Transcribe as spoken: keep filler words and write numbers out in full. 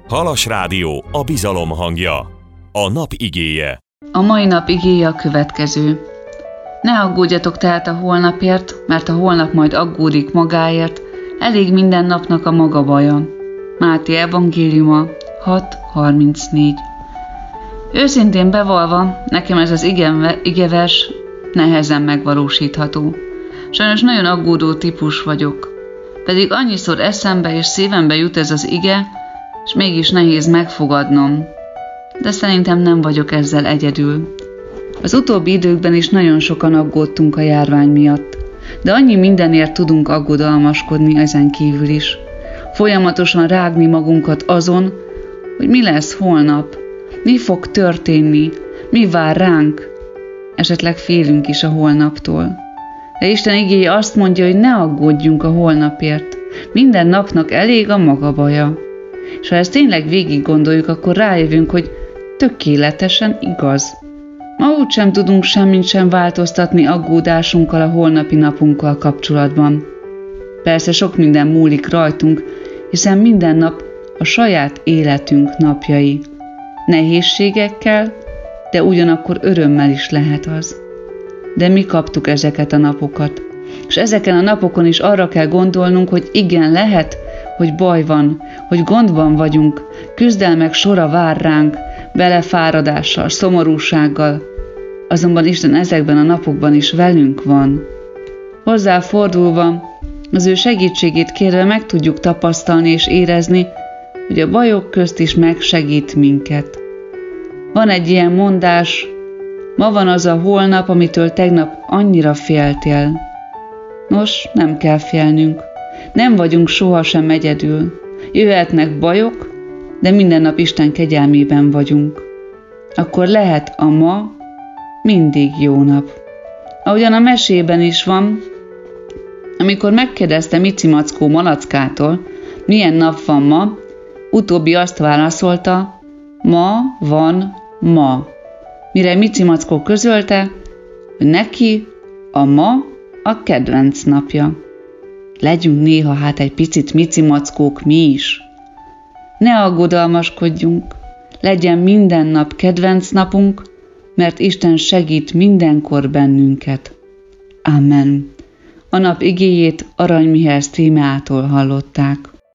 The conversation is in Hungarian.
Halas Rádió, a bizalom hangja. A nap igéje. A mai nap igéje a következő. Ne aggódjatok tehát a holnapért, mert a holnap majd aggódik magáért, elég minden napnak a maga baja. Máté evangéliuma hat harmincnégy. Őszintén bevallva, nekem ez az igevers nehezen megvalósítható. Sajnos nagyon aggódó típus vagyok. Pedig annyiszor eszembe és szívembe jut ez az ige, és mégis nehéz megfogadnom. De szerintem nem vagyok ezzel egyedül. Az utóbbi időkben is nagyon sokan aggódtunk a járvány miatt, de annyi mindenért tudunk aggodalmaskodni ezen kívül is. Folyamatosan rágni magunkat azon, hogy mi lesz holnap, mi fog történni, mi vár ránk. Esetleg félünk is a holnaptól. De Isten igéje azt mondja, hogy ne aggódjunk a holnapért. Minden napnak elég a maga baja. És ha ezt tényleg végig gondoljuk, akkor rájövünk, hogy tökéletesen igaz. Ma úgysem tudunk semmit sem változtatni aggódásunkkal a holnapi napunkkal kapcsolatban. Persze sok minden múlik rajtunk, hiszen minden nap a saját életünk napjai. Nehézségekkel, de ugyanakkor örömmel is lehet az. De mi kaptuk ezeket a napokat. És ezeken a napokon is arra kell gondolnunk, hogy igen, lehet, hogy baj van, hogy gondban vagyunk, küzdelmek sora vár ránk, belefáradással, szomorúsággal. Azonban Isten ezekben a napokban is velünk van. Hozzá fordulva, az ő segítségét kérve meg tudjuk tapasztalni és érezni, hogy a bajok közt is megsegít minket. Van egy ilyen mondás, ma van az a holnap, amitől tegnap annyira féltél. Nos, nem kell félnünk. Nem vagyunk sohasem egyedül. Jöhetnek bajok, de minden nap Isten kegyelmében vagyunk. Akkor lehet a ma mindig jó nap. Ahogyan a mesében is van, amikor megkérdezte Mici Mackó Malackától, milyen nap van ma, utóbbi azt válaszolta, ma van ma. Mire Mici Mackó közölte, hogy neki a ma a kedvenc napja. Legyünk néha hát egy picit Mici Mackók mi is. Ne aggodalmaskodjunk, legyen minden nap kedvenc napunk, mert Isten segít mindenkor bennünket. Amen. A nap igéjét Arany Mihály Sztrímeától hallották.